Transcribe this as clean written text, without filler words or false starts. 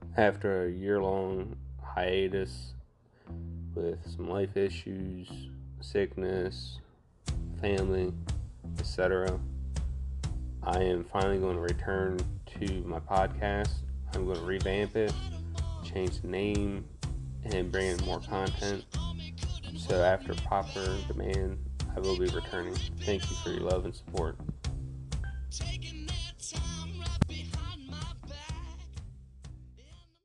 After a year-long hiatus with some life issues, sickness, family, etc., I am finally going to return to my podcast. I'm going to revamp it, change the name, and bring in more content. So after popular demand, I will be returning. Thank you for your love and support.